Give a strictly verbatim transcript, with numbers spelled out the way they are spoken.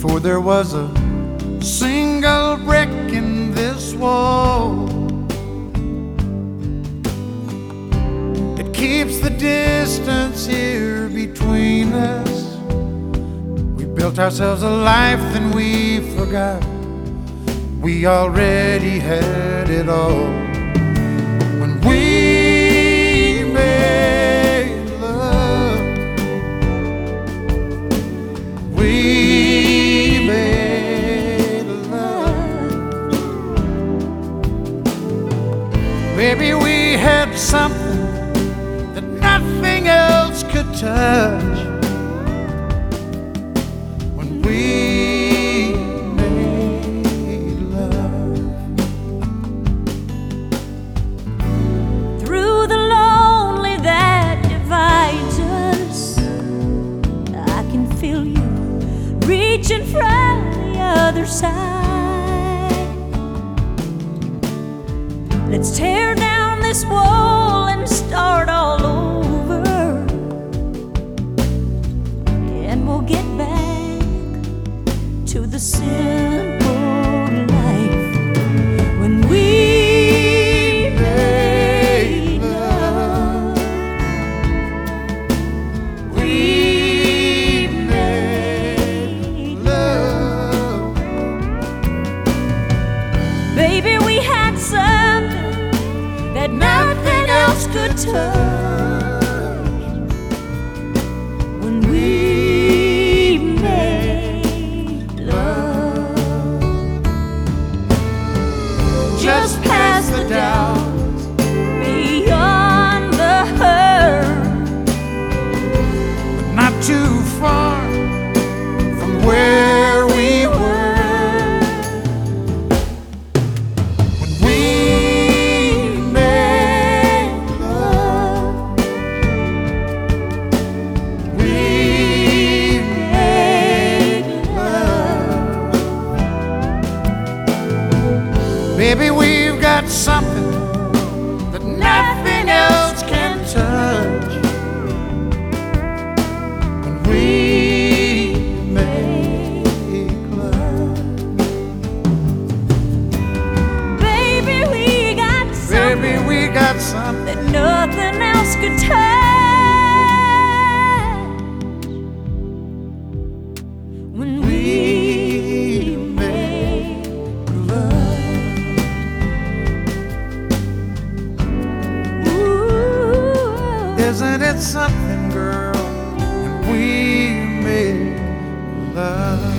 before there was a single brick in this wall. It keeps the distance here between us. We built ourselves a life, then we forgot we already had it all. When we made love, we made love. Baby, we had something that nothing else could touch. When we made love, through the lonely that divides us, I can feel you reaching from the other side. Let's tear down this wall and start all over, and we'll get back to the simple life. When we made love, we made love. Baby, we had something that nothing else could touch. When we made love, just past the doubt, beyond the hurt, but not too far from where we were. When we made love, we made love. Baby, we've got something that nothing else can touch. When we make love, baby, we got something baby, we got something that nothing else could touch. When we we made love. ooh, Isn't it something, girl? And we made love.